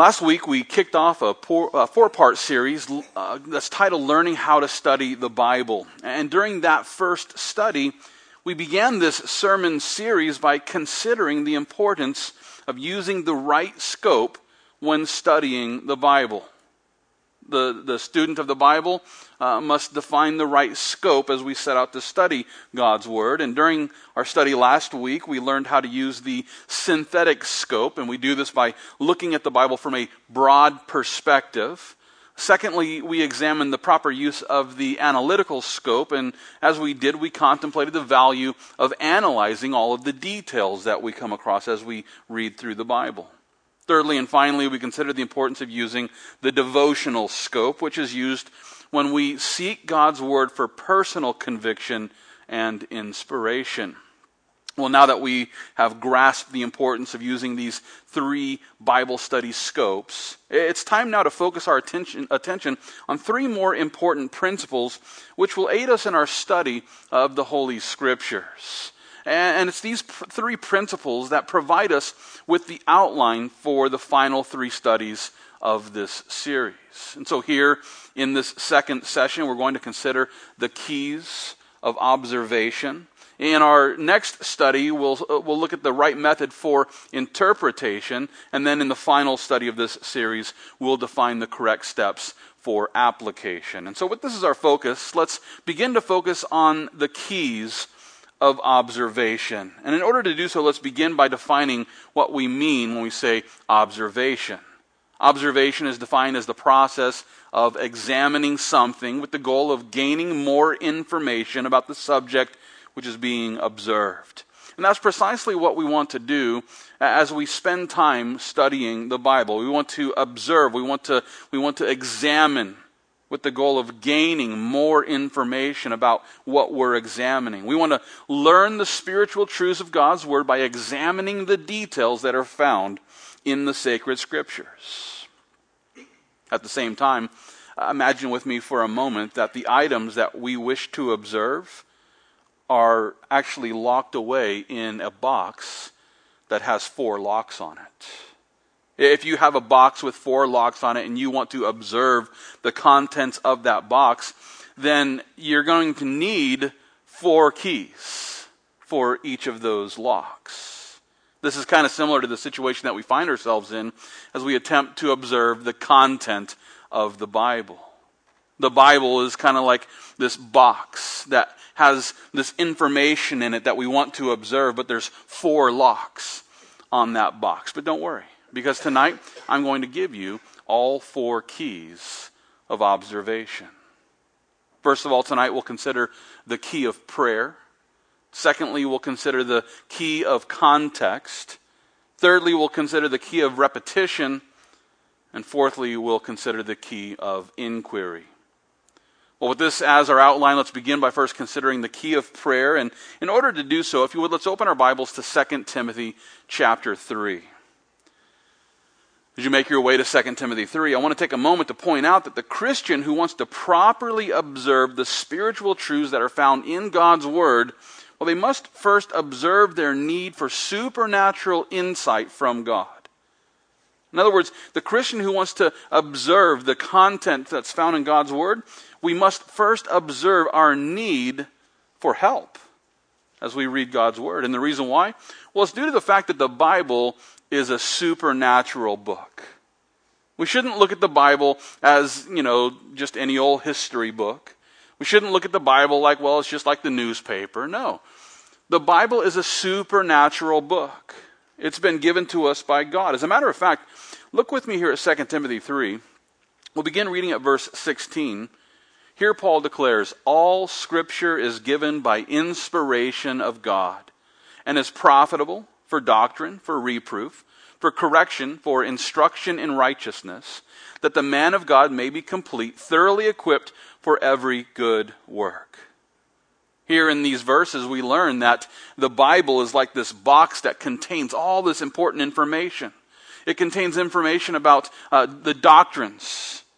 Last week we kicked off a four-part series that's titled Learning How to Study the Bible. And during that first study, we began this sermon series by considering the importance of using the right scope when studying the Bible. The student of the Bible must define the right scope as we set out to study God's Word. And during our study last week, we learned how to use the synthetic scope, and we do this by looking at the Bible from a broad perspective. Secondly, we examined the proper use of the analytical scope, and as we did, we contemplated the value of analyzing all of the details that we come across as we read through the Bible. Thirdly and finally, we considered the importance of using the devotional scope, which is used when we seek God's Word for personal conviction and inspiration. Well, now that we have grasped the importance of using these three Bible study scopes, it's time now to focus our attention on three more important principles which will aid us in our study of the Holy Scriptures. And it's these three principles that provide us with the outline for the final three studies of this series. And so here in this second session, we're going to consider the keys of observation. In our next study, we'll look at the right method for interpretation. And then in the final study of this series, we'll define the correct steps for application. And so with this as our focus, let's begin to focus on the keys of observation. And in order to do so, let's begin by defining what we mean when we say observation. Observation is defined as the process of examining something with the goal of gaining more information about the subject which is being observed. And that's precisely what we want to do as we spend time studying the Bible. We want to observe, we want to examine with the goal of gaining more information about what we're examining. We want to learn the spiritual truths of God's Word by examining the details that are found in the sacred Scriptures. At the same time, imagine with me for a moment that the items that we wish to observe are actually locked away in a box that has 4 locks on it. If you have a box with 4 locks on it and you want to observe the contents of that box, then you're going to need 4 keys for each of those locks. This is kind of similar to the situation that we find ourselves in as we attempt to observe the content of the Bible. The Bible is kind of like this box that has this information in it that we want to observe, but there's 4 locks on that box. But don't worry, because tonight I'm going to give you all 4 keys of observation. First of all, tonight we'll consider the key of prayer. Secondly, we'll consider the key of context. Thirdly, we'll consider the key of repetition. And fourthly, we'll consider the key of inquiry. Well, with this as our outline, let's begin by first considering the key of prayer. And in order to do so, if you would, let's open our Bibles to 2 Timothy chapter 3. As you make your way to 2 Timothy 3, I want to take a moment to point out that the Christian who wants to properly observe the spiritual truths that are found in God's Word, well, they must first observe their need for supernatural insight from God. In other words, the Christian who wants to observe the content that's found in God's Word, we must first observe our need for help as we read God's Word. And the reason why? Well, it's due to the fact that the Bible is a supernatural book. We shouldn't look at the Bible as, just any old history book. We shouldn't look at the Bible like, well, it's just like the newspaper. No. The Bible is a supernatural book. It's been given to us by God. As a matter of fact, look with me here at 2 Timothy 3. We'll begin reading at verse 16. Here Paul declares, "All Scripture is given by inspiration of God, and is profitable for doctrine, for reproof, for correction, for instruction in righteousness, that the man of God may be complete, thoroughly equipped for every good work." Here in these verses, we learn that the Bible is like this box that contains all this important information. It contains information about the doctrines.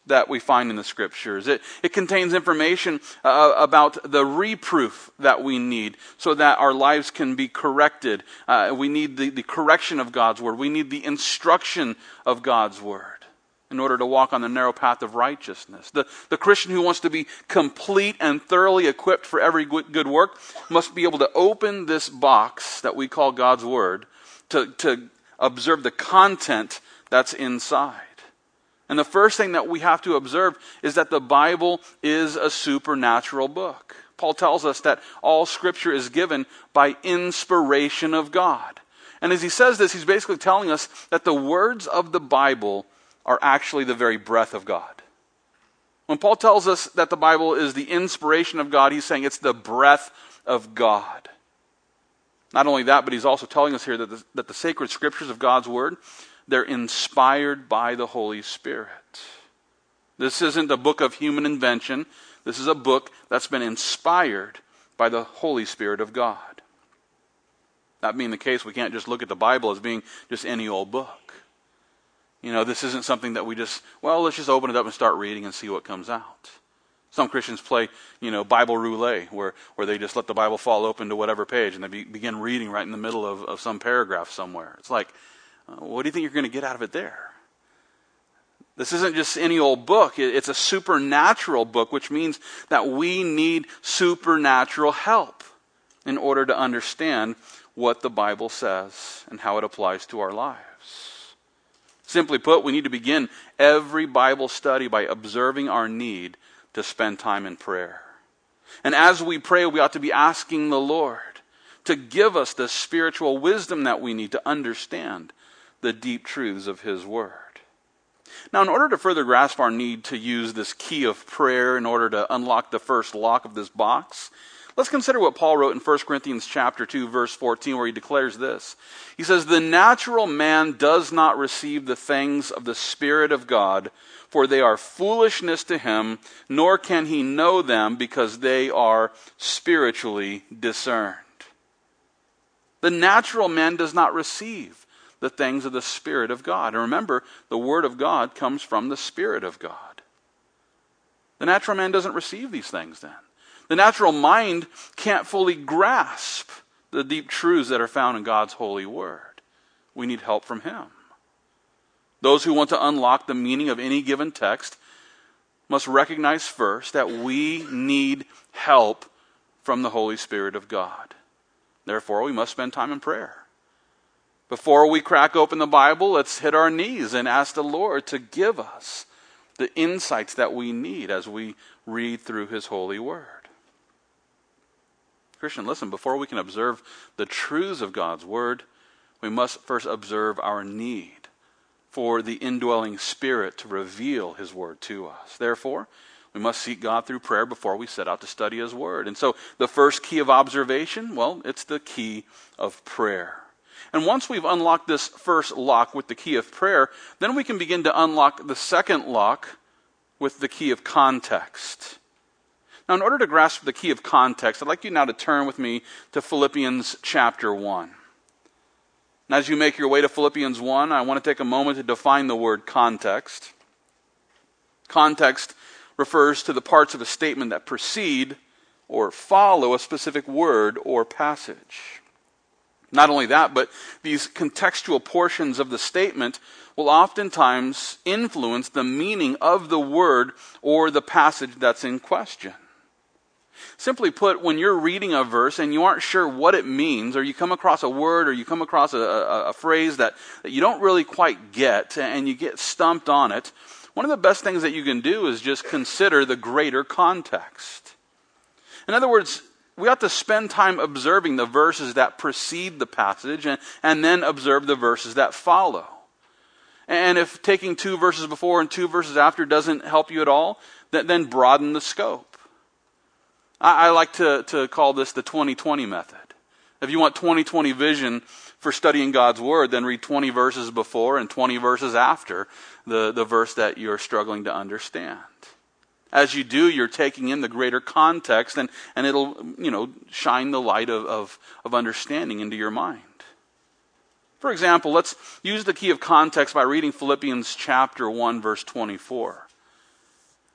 that we find in the Scriptures. It contains information about the reproof that we need so that our lives can be corrected. We need the correction of God's Word. We need the instruction of God's Word in order to walk on the narrow path of righteousness. The Christian who wants to be complete and thoroughly equipped for every good work must be able to open this box that we call God's Word to observe the content that's inside. And the first thing that we have to observe is that the Bible is a supernatural book. Paul tells us that all Scripture is given by inspiration of God. And as he says this, he's basically telling us that the words of the Bible are actually the very breath of God. When Paul tells us that the Bible is the inspiration of God, he's saying it's the breath of God. Not only that, but he's also telling us here that the sacred Scriptures of God's Word, they're inspired by the Holy Spirit. This isn't a book of human invention. This is a book that's been inspired by the Holy Spirit of God. That being the case, we can't just look at the Bible as being just any old book. This isn't something that we let's just open it up and start reading and see what comes out. Some Christians play, Bible roulette, where they just let the Bible fall open to whatever page and they begin reading right in the middle of some paragraph somewhere. It's like, what do you think you're going to get out of it there? This isn't just any old book. It's a supernatural book, which means that we need supernatural help in order to understand what the Bible says and how it applies to our lives. Simply put, we need to begin every Bible study by observing our need to spend time in prayer. And as we pray, we ought to be asking the Lord to give us the spiritual wisdom that we need to understand the deep truths of His Word. Now, in order to further grasp our need to use this key of prayer in order to unlock the first lock of this box, let's consider what Paul wrote in 1 Corinthians chapter 2, verse 14, where he declares this. He says, "The natural man does not receive the things of the Spirit of God, for they are foolishness to him, nor can he know them because they are spiritually discerned." The natural man does not receive the things of the Spirit of God. And remember, the Word of God comes from the Spirit of God. The natural man doesn't receive these things then. The natural mind can't fully grasp the deep truths that are found in God's holy Word. We need help from Him. Those who want to unlock the meaning of any given text must recognize first that we need help from the Holy Spirit of God. Therefore, we must spend time in prayer. Before we crack open the Bible, let's hit our knees and ask the Lord to give us the insights that we need as we read through His holy Word. Christian, listen, before we can observe the truths of God's Word, we must first observe our need for the indwelling Spirit to reveal His Word to us. Therefore, we must seek God through prayer before we set out to study His Word. And so the first key of observation, it's the key of prayer. And once we've unlocked this first lock with the key of prayer, then we can begin to unlock the second lock with the key of context. Now, in order to grasp the key of context, I'd like you now to turn with me to Philippians chapter 1. And as you make your way to Philippians 1, I want to take a moment to define the word context. Context refers to the parts of a statement that precede or follow a specific word or passage. Not only that, but these contextual portions of the statement will oftentimes influence the meaning of the word or the passage that's in question. Simply put, when you're reading a verse and you aren't sure what it means, or you come across a word or you come across a phrase that you don't really quite get and you get stumped on it, one of the best things that you can do is just consider the greater context. In other words, we ought to spend time observing the verses that precede the passage and then observe the verses that follow. And if taking 2 verses before and 2 verses after doesn't help you at all, then broaden the scope. I like to call this the 20-20 method. If you want 20-20 vision for studying God's Word, then read 20 verses before and 20 verses after the verse that you're struggling to understand. As you do, you're taking in the greater context and it'll, shine the light of understanding into your mind. For example, let's use the key of context by reading Philippians chapter 1, verse 24.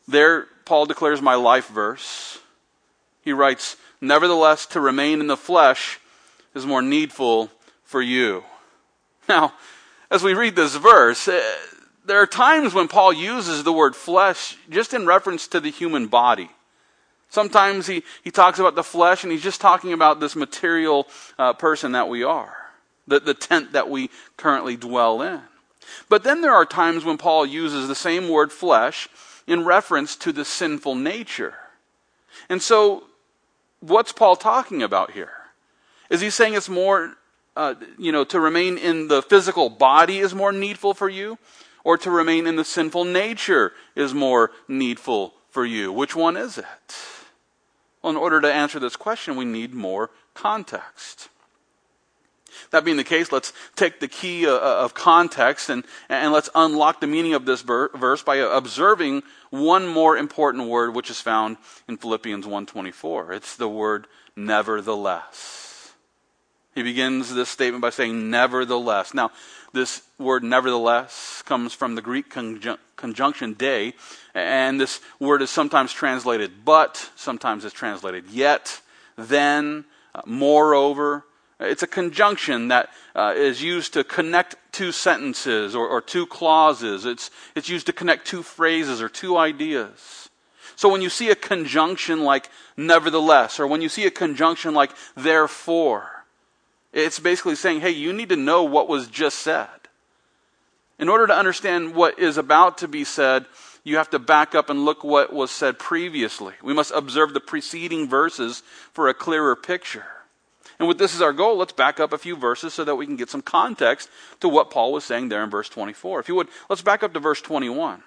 There, Paul declares my life verse. He writes, nevertheless, to remain in the flesh is more needful for you. Now, as we read this verse, there are times when Paul uses the word flesh just in reference to the human body. Sometimes he talks about the flesh and he's just talking about this material person that we are, the tent that we currently dwell in. But then there are times when Paul uses the same word flesh in reference to the sinful nature. And so, what's Paul talking about here? Is he saying it's more, to remain in the physical body is more needful for you? Or to remain in the sinful nature is more needful for you? Which one is it? Well, in order to answer this question, we need more context. That being the case, let's take the key of context and let's unlock the meaning of this verse by observing one more important word which is found in Philippians 1:24. It's the word nevertheless. He begins this statement by saying nevertheless. Now, this word nevertheless comes from the Greek conjunction de, and this word is sometimes translated but, sometimes it's translated yet, then, moreover. It's a conjunction that is used to connect two sentences or two clauses. It's used to connect two phrases or two ideas. So when you see a conjunction like nevertheless, or when you see a conjunction like therefore, it's basically saying, hey, you need to know what was just said. In order to understand what is about to be said, you have to back up and look what was said previously. We must observe the preceding verses for a clearer picture. And with this as our goal, let's back up a few verses so that we can get some context to what Paul was saying there in verse 24. If you would, let's back up to verse 21.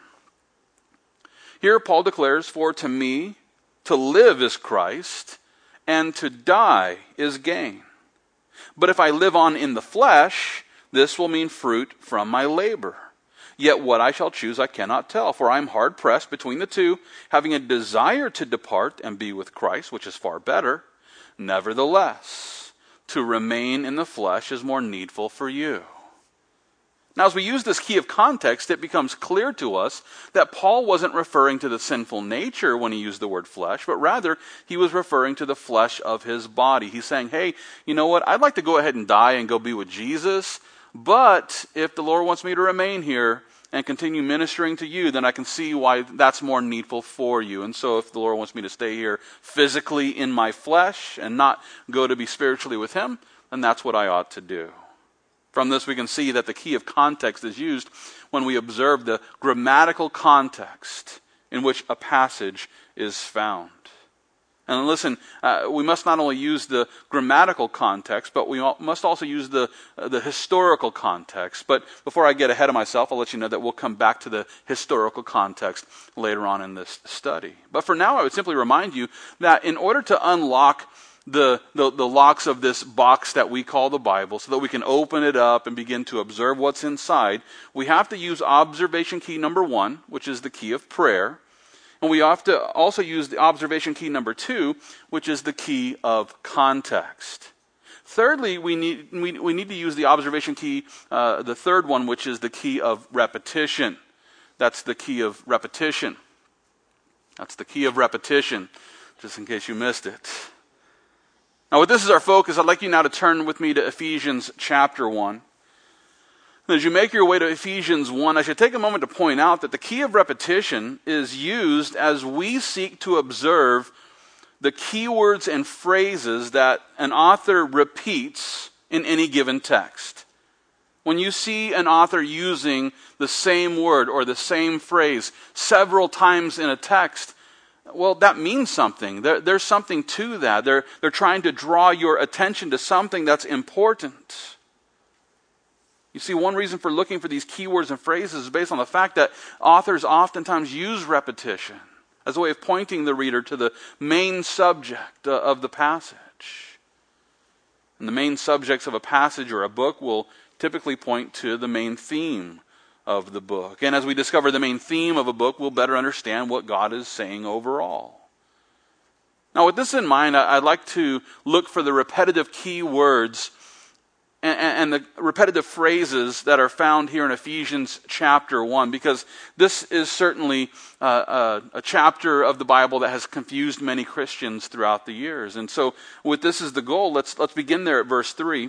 Here Paul declares, for to me to live is Christ, and to die is gain. But if I live on in the flesh, this will mean fruit from my labor. Yet what I shall choose I cannot tell, for I am hard pressed between the two, having a desire to depart and be with Christ, which is far better. Nevertheless, to remain in the flesh is more needful for you. Now, as we use this key of context, it becomes clear to us that Paul wasn't referring to the sinful nature when he used the word flesh, but rather he was referring to the flesh of his body. He's saying, hey, you know what? I'd like to go ahead and die and go be with Jesus, but if the Lord wants me to remain here and continue ministering to you, then I can see why that's more needful for you. And so if the Lord wants me to stay here physically in my flesh and not go to be spiritually with him, then that's what I ought to do. From this we can see that the key of context is used when we observe the grammatical context in which a passage is found. And listen, we must not only use the grammatical context, but we must also use the historical context. But before I get ahead of myself, I'll let you know that we'll come back to the historical context later on in this study. But for now, I would simply remind you that in order to unlock the locks of this box that we call the Bible, so that we can open it up and begin to observe what's inside, we have to use observation key number 1, which is the key of prayer. And we have to also use the observation key number 2, which is the key of context. Thirdly, we need to use the observation key, the third one, which is the key of repetition. That's the key of repetition. That's the key of repetition, just in case you missed it. Now, with this as our focus, I'd like you now to turn with me to Ephesians chapter 1. As you make your way to Ephesians 1, I should take a moment to point out that the key of repetition is used as we seek to observe the keywords and phrases that an author repeats in any given text. When you see an author using the same word or the same phrase several times in a text, well, that means something. There's something to that. They're trying to draw your attention to something that's important. You see, one reason for looking for these keywords and phrases is based on the fact that authors oftentimes use repetition as a way of pointing the reader to the main subject of the passage. And the main subjects of a passage or a book will typically point to the main theme of the book. And as we discover the main theme of a book, we'll better understand what God is saying overall. Now, with this in mind, I'd like to look for the repetitive key words and the repetitive phrases that are found here in Ephesians chapter 1, because this is certainly a chapter of the Bible that has confused many Christians throughout the years. And so with this as the goal, let's begin there at verse 3.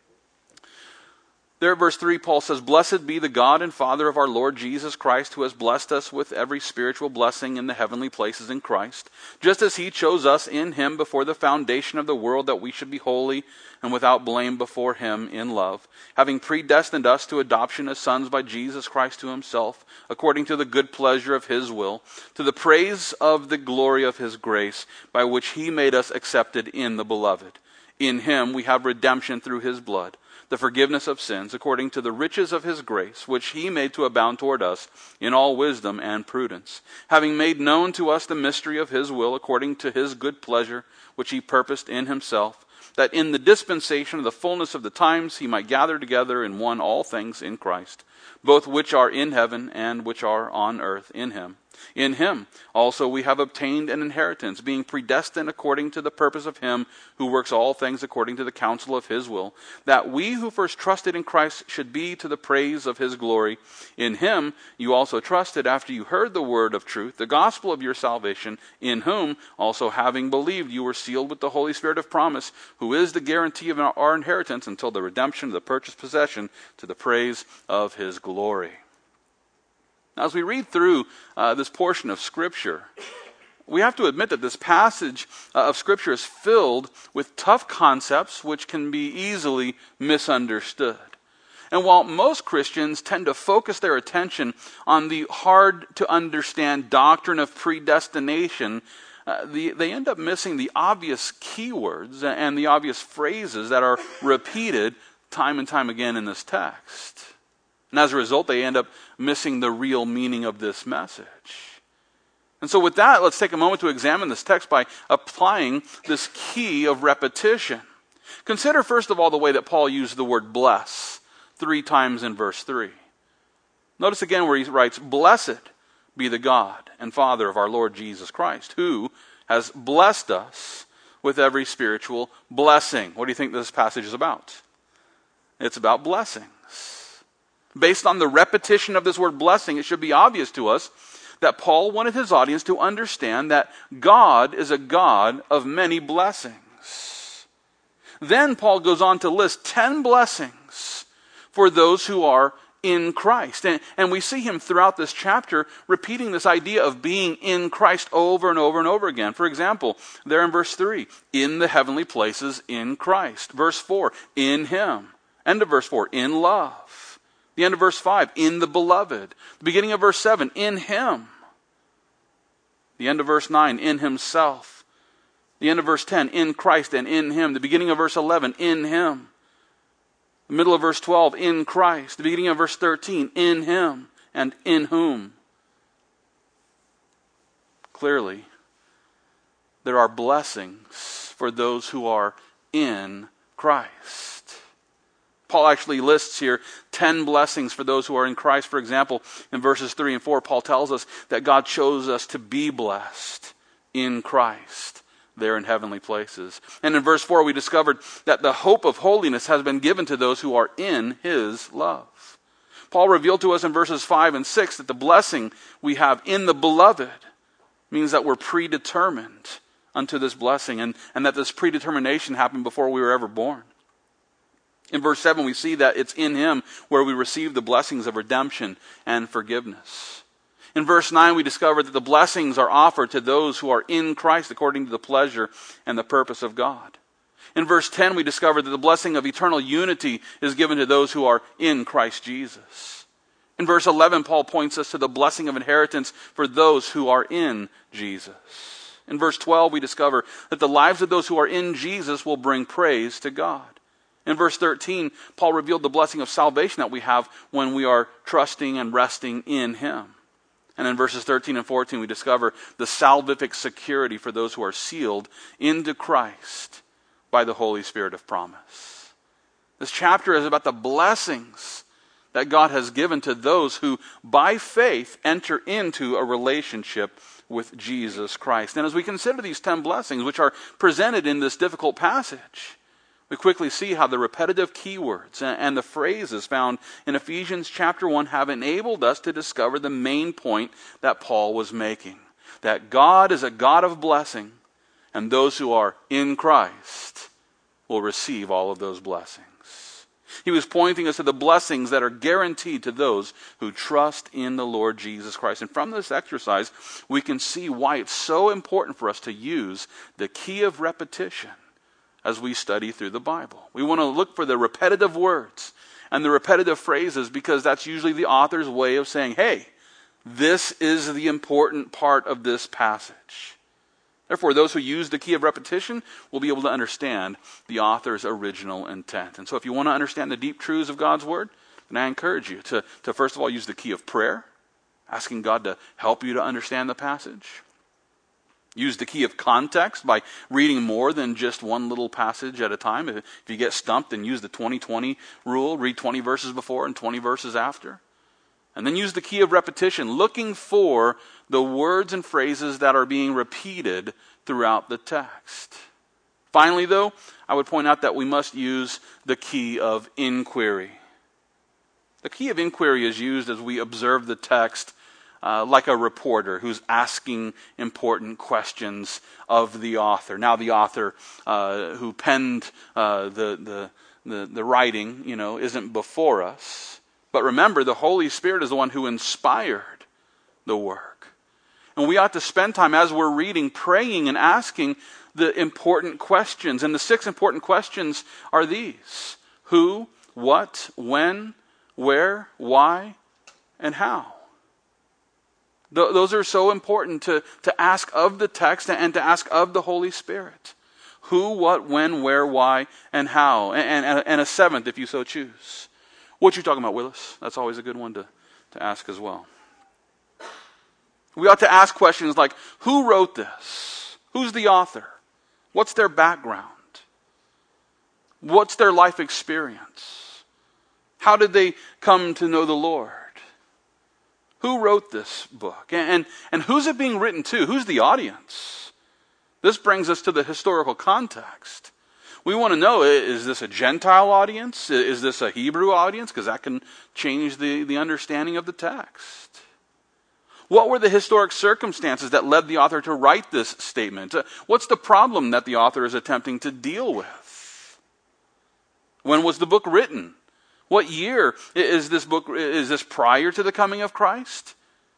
There at verse 3, Paul says, "Blessed be the God and Father of our Lord Jesus Christ, who has blessed us with every spiritual blessing in the heavenly places in Christ, just as he chose us in him before the foundation of the world, that we should be holy and without blame before him in love, having predestined us to adoption as sons by Jesus Christ to himself, according to the good pleasure of his will, to the praise of the glory of his grace, by which he made us accepted in the beloved. In him we have redemption through his blood, the forgiveness of sins, according to the riches of his grace, which he made to abound toward us in all wisdom and prudence, having made known to us the mystery of his will, according to his good pleasure, which he purposed in himself, that in the dispensation of the fullness of the times he might gather together in one all things in Christ, both which are in heaven and which are on earth in him. In him also we have obtained an inheritance, being predestined according to the purpose of him who works all things according to the counsel of his will, that we who first trusted in Christ should be to the praise of his glory. In him you also trusted after you heard the word of truth, the gospel of your salvation, in whom also having believed you were sealed with the Holy Spirit of promise, who is the guarantee of our inheritance until the redemption of the purchased possession, to the praise of his glory." Now, as we read through this portion of Scripture, we have to admit that this passage of Scripture is filled with tough concepts which can be easily misunderstood. And while most Christians tend to focus their attention on the hard-to-understand doctrine of predestination, they end up missing the obvious keywords and the obvious phrases that are repeated time and time again in this text. And as a result, they end up missing the real meaning of this message. And so with that, let's take a moment to examine this text by applying this key of repetition. Consider, first of all, the way that Paul used the word bless 3 times in verse 3. Notice again where he writes, "Blessed be the God and Father of our Lord Jesus Christ, who has blessed us with every spiritual blessing." What do you think this passage is about? It's about blessings. Based on the repetition of this word blessing, it should be obvious to us that Paul wanted his audience to understand that God is a God of many blessings. Then Paul goes on to list 10 blessings for those who are in Christ. And we see him throughout this chapter repeating this idea of being in Christ over and over and over again. For example, there in verse 3, in the heavenly places in Christ. Verse 4, in him. End of verse 4, in love. The end of verse 5, in the beloved. The beginning of verse 7, in him. The end of verse 9, in himself. The end of verse 10, in Christ and in him. The beginning of verse 11, in him. The middle of verse 12, in Christ. The beginning of verse 13, in him and in whom. Clearly, there are blessings for those who are in Christ. Paul actually lists here 10 blessings for those who are in Christ. For example, in verses 3 and 4, Paul tells us that God chose us to be blessed in Christ there in heavenly places. And in verse 4, we discovered that the hope of holiness has been given to those who are in his love. Paul revealed to us in verses 5 and 6 that the blessing we have in the beloved means that we're predetermined unto this blessing, and that this predetermination happened before we were ever born. In verse 7, we see that it's in him where we receive the blessings of redemption and forgiveness. In verse 9, we discover that the blessings are offered to those who are in Christ according to the pleasure and the purpose of God. In verse 10, we discover that the blessing of eternal unity is given to those who are in Christ Jesus. In verse 11, Paul points us to the blessing of inheritance for those who are in Jesus. In verse 12, we discover that the lives of those who are in Jesus will bring praise to God. In verse 13, Paul revealed the blessing of salvation that we have when we are trusting and resting in him. And in verses 13 and 14, we discover the salvific security for those who are sealed into Christ by the Holy Spirit of promise. This chapter is about the blessings that God has given to those who, by faith, enter into a relationship with Jesus Christ. And as we consider these 10 blessings, which are presented in this difficult passage, We quickly see how the repetitive keywords and the phrases found in Ephesians chapter 1 have enabled us to discover the main point that Paul was making. That God is a God of blessing, and those who are in Christ will receive all of those blessings. He was pointing us to the blessings that are guaranteed to those who trust in the Lord Jesus Christ. And from this exercise, we can see why it's so important for us to use the key of repetition as we study through the Bible. We want to look for the repetitive words and the repetitive phrases because that's usually the author's way of saying, hey, this is the important part of this passage. Therefore, those who use the key of repetition will be able to understand the author's original intent. And so if you want to understand the deep truths of God's Word, then I encourage you to first of all use the key of prayer, asking God to help you to understand the passage. Use the key of context by reading more than just one little passage at a time. If you get stumped, then use the 20-20 rule. Read 20 verses before and 20 verses after. And then use the key of repetition, looking for the words and phrases that are being repeated throughout the text. Finally, though, I would point out that we must use the key of inquiry. The key of inquiry is used as we observe the text like a reporter who's asking important questions of the author. Now the author who penned the writing, isn't before us. But remember, the Holy Spirit is the one who inspired the work. And we ought to spend time as we're reading, praying and asking the important questions. And the 6 important questions are these: who, what, when, where, why, and how. Those are so important to ask of the text and to ask of the Holy Spirit. Who, what, when, where, why, and how. And a 7th, if you so choose. What you talking about, Willis? That's always a good one to ask as well. We ought to ask questions like, who wrote this? Who's the author? What's their background? What's their life experience? How did they come to know the Lord? Who wrote this book? And who's it being written to? Who's the audience? This brings us to the historical context. We want to know, is this a Gentile audience? Is this a Hebrew audience? Because that can change the understanding of the text. What were the historic circumstances that led the author to write this statement? What's the problem that the author is attempting to deal with? When was the book written? What year is this book? Is this prior to the coming of Christ?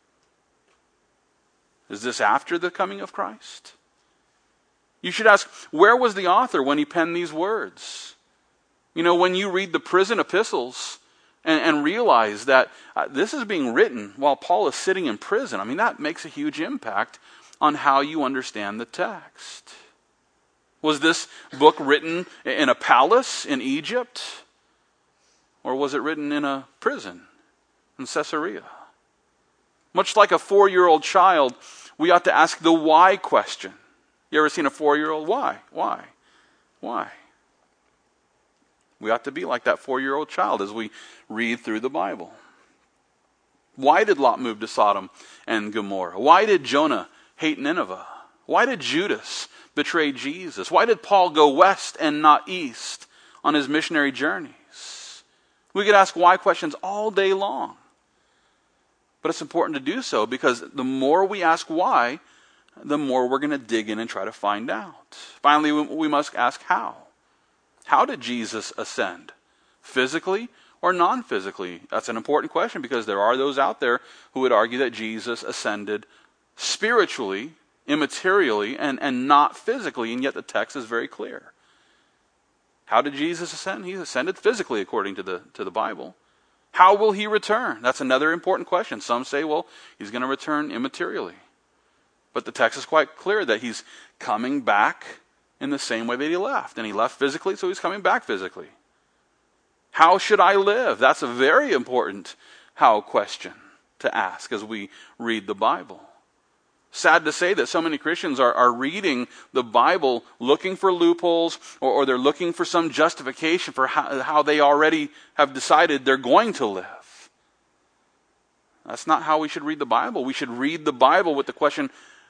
Is this after the coming of Christ? You should ask, where was the author when he penned these words? When you read the prison epistles and realize that this is being written while Paul is sitting in prison, that makes a huge impact on how you understand the text. Was this book written in a palace in Egypt? Or was it written in a prison in Caesarea? Much like a 4-year-old child, we ought to ask the why question. You ever seen a 4-year-old? Why? We ought to be like that 4-year-old child as we read through the Bible. Why did Lot move to Sodom and Gomorrah? Why did Jonah hate Nineveh? Why did Judas betray Jesus? Why did Paul go west and not east on his missionary journeys? We could ask why questions all day long. But it's important to do so because the more we ask why, the more we're going to dig in and try to find out. Finally, we must ask how. How did Jesus ascend? Physically or non-physically? That's an important question because there are those out there who would argue that Jesus ascended spiritually, immaterially, and not physically, and yet the text is very clear. How did Jesus ascend? He ascended physically according to the Bible. How will he return? That's another important question. Some say, he's going to return immaterially. But the text is quite clear that he's coming back in the same way that he left. And he left physically, so he's coming back physically. How should I live? That's a very important how question to ask as we read the Bible. Sad to say that so many Christians are reading the Bible looking for loopholes or they're looking for some justification for how they already have decided they're going to live. That's not how we should read the Bible. We should read the Bible with the question,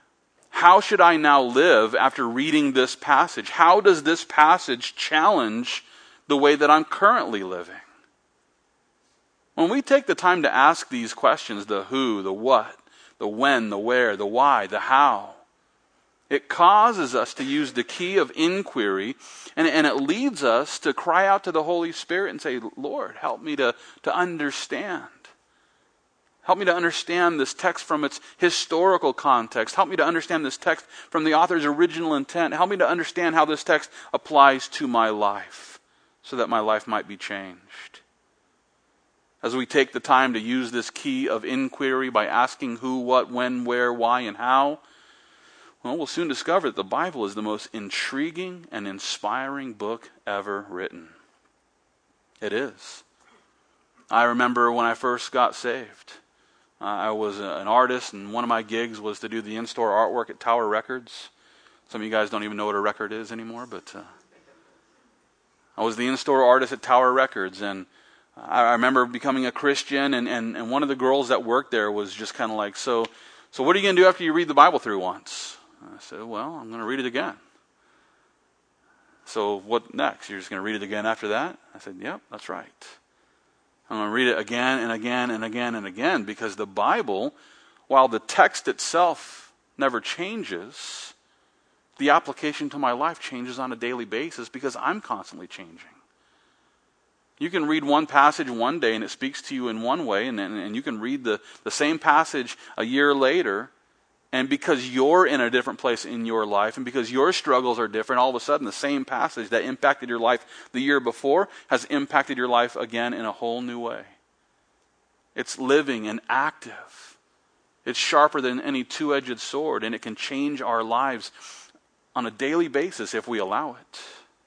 How should I now live after reading this passage? How does this passage challenge the way that I'm currently living? When we take the time to ask these questions, the who, the what, the when, the where, the why, the how, it causes us to use the key of inquiry, and it leads us to cry out to the Holy Spirit and say, Lord, help me to understand. Help me to understand this text from its historical context. Help me to understand this text from the author's original intent. Help me to understand how this text applies to my life so that my life might be changed. As we take the time to use this key of inquiry by asking who, what, when, where, why, and how, well, we'll soon discover that the Bible is the most intriguing and inspiring book ever written. It is. I remember when I first got saved. I was an artist, and one of my gigs was to do the in-store artwork at Tower Records. Some of you guys don't even know what a record is anymore, but I was the in-store artist at Tower Records, and I remember becoming a Christian, and one of the girls that worked there was just kind of like, so what are you going to do after you read the Bible through once? I said, well, I'm going to read it again. So what next? You're just going to read it again after that? I said, yep, that's right. I'm going to read it again and again and again and again, because the Bible, while the text itself never changes, the application to my life changes on a daily basis because I'm constantly changing. You can read one passage one day and it speaks to you in one way, and you can read the same passage a year later, and because you're in a different place in your life and because your struggles are different, all of a sudden the same passage that impacted your life the year before has impacted your life again in a whole new way. It's living and active. It's sharper than any two-edged sword, and it can change our lives on a daily basis if we allow it.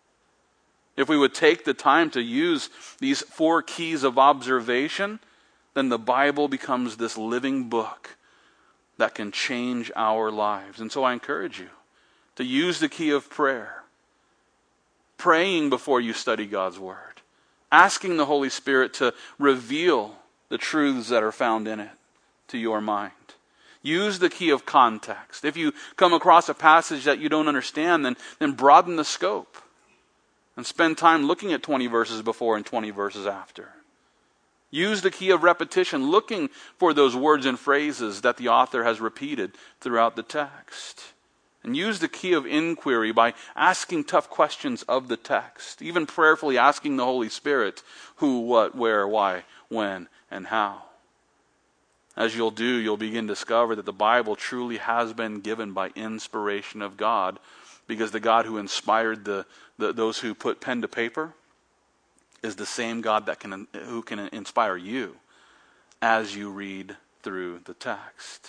If we would take the time to use these 4 keys of observation, then the Bible becomes this living book that can change our lives. And so I encourage you to use the key of prayer. Praying before you study God's Word. Asking the Holy Spirit to reveal the truths that are found in it to your mind. Use the key of context. If you come across a passage that you don't understand, then broaden the scope. And spend time looking at 20 verses before and 20 verses after. Use the key of repetition, looking for those words and phrases that the author has repeated throughout the text. And use the key of inquiry by asking tough questions of the text, even prayerfully asking the Holy Spirit who, what, where, why, when, and how. As you'll do, you'll begin to discover that the Bible truly has been given by inspiration of God, because the God who inspired those who put pen to paper is the same God who can inspire you as you read through the text.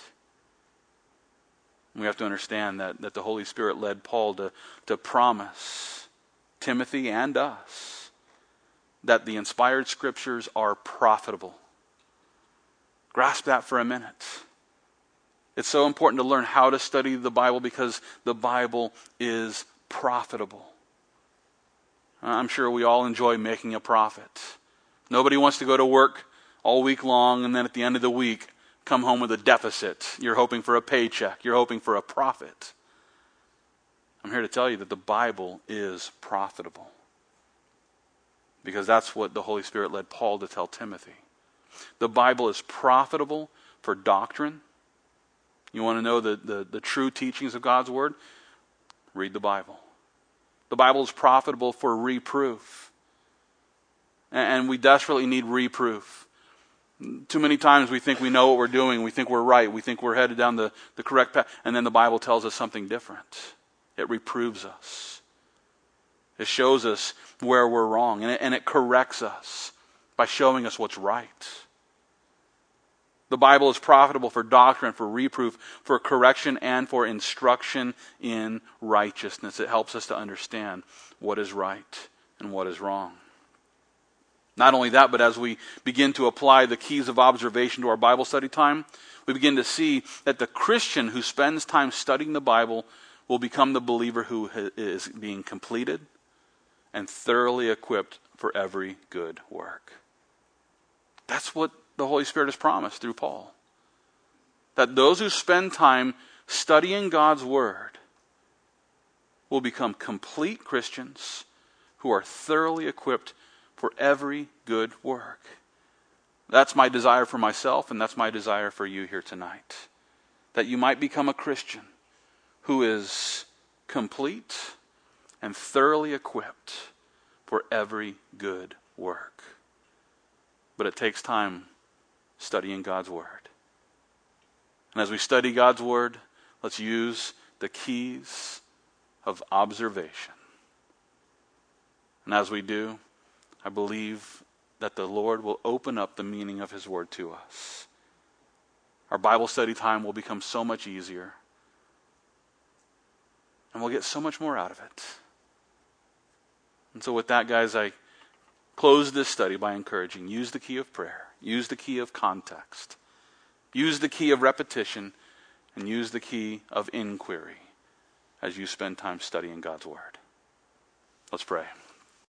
We have to understand that the Holy Spirit led Paul to promise Timothy and us that the inspired Scriptures are profitable. Grasp that for a minute. It's so important to learn how to study the Bible because the Bible is profitable. I'm sure we all enjoy making a profit. Nobody wants to go to work all week long and then at the end of the week come home with a deficit. You're hoping for a paycheck. You're hoping for a profit. I'm here to tell you that the Bible is profitable, because that's what the Holy Spirit led Paul to tell Timothy. The Bible is profitable for doctrine. You want to know the true teachings of God's Word? Read the Bible. The Bible is profitable for reproof. And we desperately need reproof. Too many times we think we know what we're doing. We think we're right. We think we're headed down the correct path. And then the Bible tells us something different. It reproves us. It shows us where we're wrong. And it corrects us by showing us what's right. The Bible is profitable for doctrine, for reproof, for correction, and for instruction in righteousness. It helps us to understand what is right and what is wrong. Not only that, but as we begin to apply the keys of observation to our Bible study time, we begin to see that the Christian who spends time studying the Bible will become the believer who is being completed and thoroughly equipped for every good work. That's what the Holy Spirit has promised through Paul. That those who spend time studying God's Word, will become complete Christians who are thoroughly equipped for every good work. That's my desire for myself, and that's my desire for you here tonight. That you might become a Christian who is complete and thoroughly equipped for every good work. But it takes time studying God's Word. And as we study God's Word, let's use the keys of observation. And as we do, I believe that the Lord will open up the meaning of His Word to us. Our Bible study time will become so much easier. And we'll get so much more out of it. And so with that, guys, I close this study by encouraging, use the key of prayer, use the key of context, use the key of repetition, and use the key of inquiry as you spend time studying God's Word. Let's pray.